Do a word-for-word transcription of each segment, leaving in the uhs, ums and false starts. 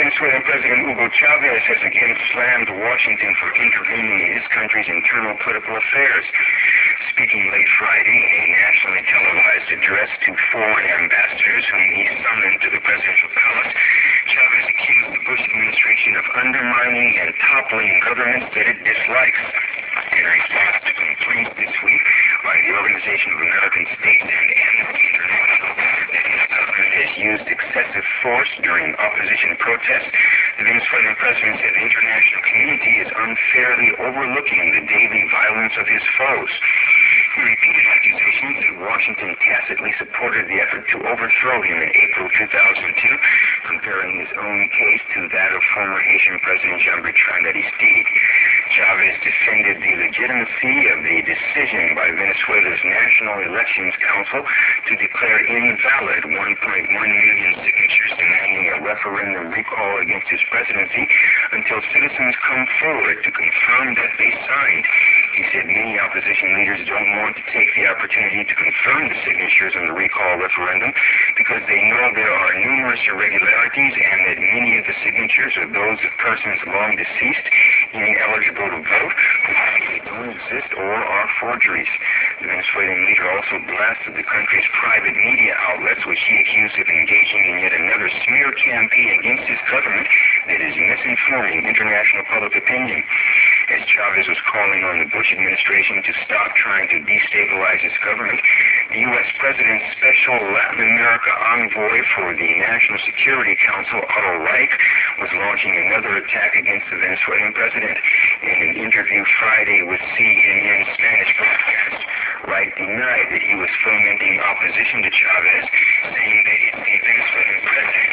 Venezuelan President Hugo Chavez has again slammed Washington for intervening in his country's internal political affairs. Speaking late Friday in a nationally televised address to foreign ambassadors whom he summoned to the presidential palace, Chavez accused the Bush administration of undermining and toppling governments that it dislikes. In response to complaints this week by the Organization of American States and Amnesty International that his government has used excessive force during opposition protests, the Venezuelan president said the international community is unfairly overlooking the daily violence of his foes. He repeated accusations that Washington tacitly supported the effort to overthrow him in April two thousand two, comparing his own case to that of former Haitian President Jean-Bertrand Aristide. Chavez defended the legitimacy of the decision by Venezuela's National Elections Council to declare invalid one point one million signatures demanding a referendum recall against his presidency until citizens come forward to confirm that they signed. He said many opposition leaders don't want to take the opportunity to confirm the signatures on the recall referendum because they know there are numerous irregularities and that many of the signatures are those of persons long deceased, ineligible to vote, who either don't exist or are forgeries. The Venezuelan leader also blasted the country's private media outlets, which he accused of engaging in yet another smear campaign against his government that is misinforming international public opinion. As Chavez was calling on the Bush administration to stop trying to destabilize his government, the U S President's special Latin America envoy for the National Security Council, Otto Reich, was launching another attack against the Venezuelan president. In an interview Friday with C N N Spanish broadcast, Reich denied that he was fomenting opposition to Chavez, saying that it's the Venezuelan president,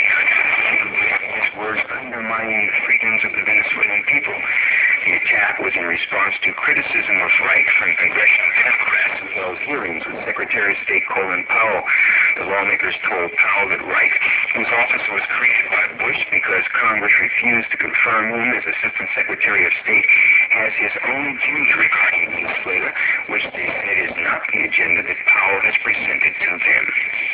in his words, undermining the freedoms of the Venezuelan people. The attack was in response to criticism of Reich from congressional Democrats who held hearings with Secretary of State Colin Powell. The lawmakers told Powell that Reich, whose office was created by Bush because Congress refused to confirm him as Assistant Secretary of State, has his own views regarding Venezuela, which they said is not the agenda that Powell has presented to them.